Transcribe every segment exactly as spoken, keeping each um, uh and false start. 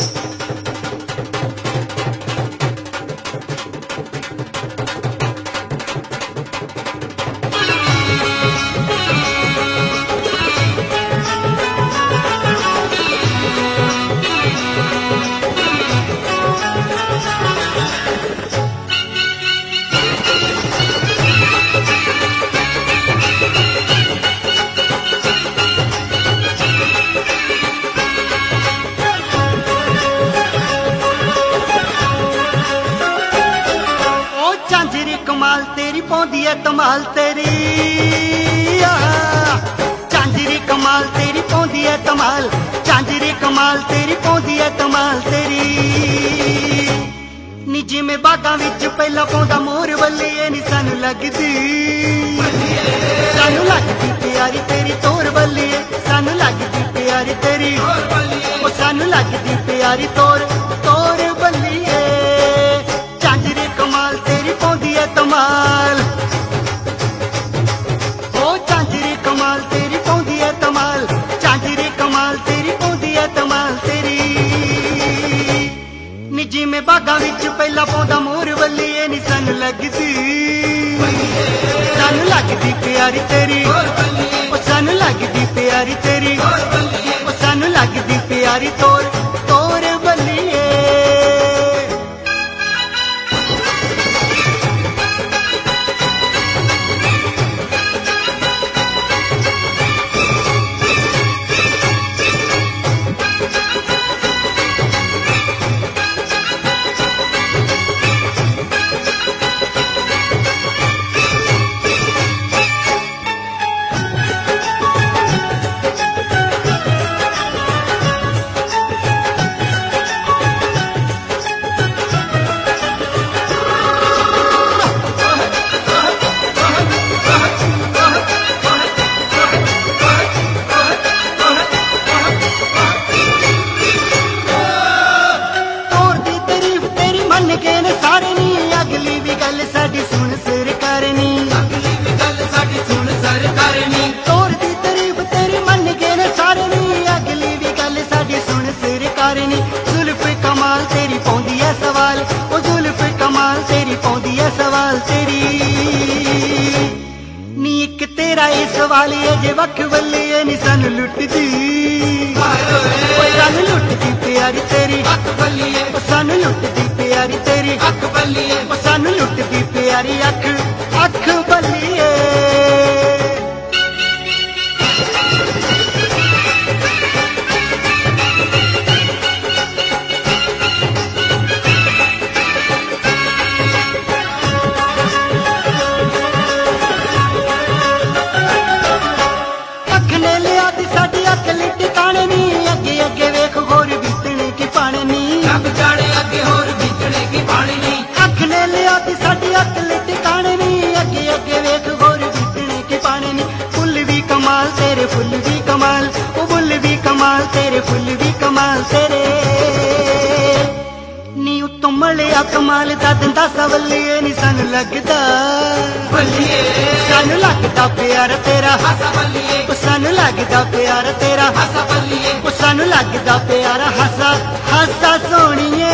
कमाल तेरी पौंदी है तमाल तेरी झांझरी कमाल तेरी पौंदी है तमाल झांझरी कमाल तेरी पौंदी है तमाल तेरी नी जिवें बागां विच पहला पौंदा मोर वल्लीए नी सानू लगदी सानू लगदी प्यारी तेरी तोर वल्लीए सानू लगदी प्यारी तेरी ओ सानू लगदी प्यारी तोर तोर वल्लीए झांझरी कमाल तेरी पौंदी है तमाल ओ झांझरी कमाल तेरी पौंदी है तमाल झांझरी कमाल तेरी पौंदी है तमाल तेरी नी जिवें बागां विच पहला पौंदा मोर वल्लीए नी सानू लगदी सानू लगदी प्यारी तेरी ओ सानू लगदी प्यारी तेरी ओ सानू लगदी प्यारी तोर तोर वल्लीए सवाल जे वख वल्लीए नी सानू लुटदी सानू लुटदी प्यारी तेरी सानू लुटदी प्यारी तेरी सानू लुटदी प्यारी अख अख वल्लीए फुल भी कमाल ओ बुल भी कमाल तेरे फुल भी कमाल तेरे नी उत्तों मलिया कमाल दा दंदा सवलिए नी सानू लगदा सानू लगदा प्यार तेरा ओ सानू लगदा प्यार तेरा ओ सानू लगदा प्यार हसा हसा सोहणीए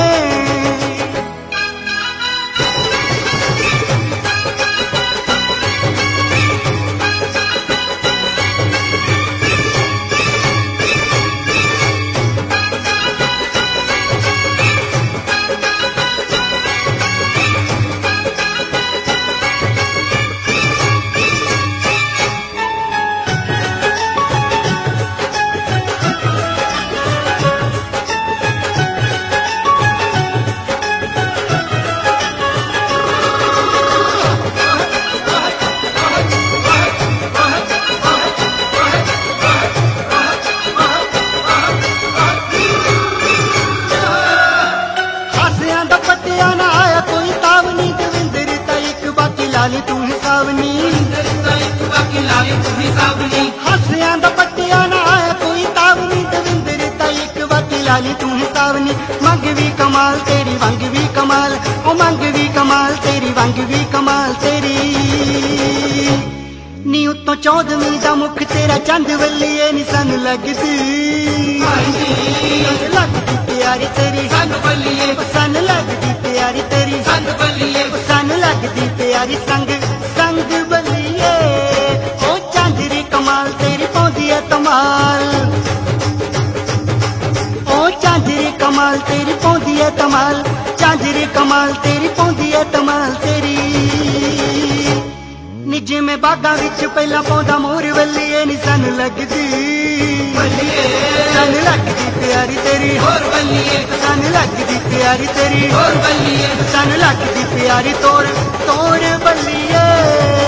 हासियां दा पट्टिया ना आया कोई तावनी दविंदर ता एक बाकी लाली तू हिसावनी मंग भी कमाल तेरी वंग भी कमाल ओ मंग भी कमाल तेरी वंग भी कमाल तेरी नी उत्तों चौदवीं दा मुख तेरा चंद वल्लीए नी सन लगदी लगदी प्यारी तेरी सन बल्लिए सन लगदी प्यारी तेरी सन बल्लिए सन लगदी प्यारी संग संग बल्लिए ओ चांदरी कमाल तेरी पौंदी है तमाल ओ चांदरी कमाल तेरी पौंदी है तमाल चांदरी कमाल तेरी पौंदी है तमाल तेरी निजे में बागा विच पहला पौधा मोर वल्लीए नी सन लगदी सन लगदी प्यारी तेरी होर बल्लिए सन लगदी प्यारी तेरी होर बल्लिए सन लगदी प्यारी तोर तोर बल्लिए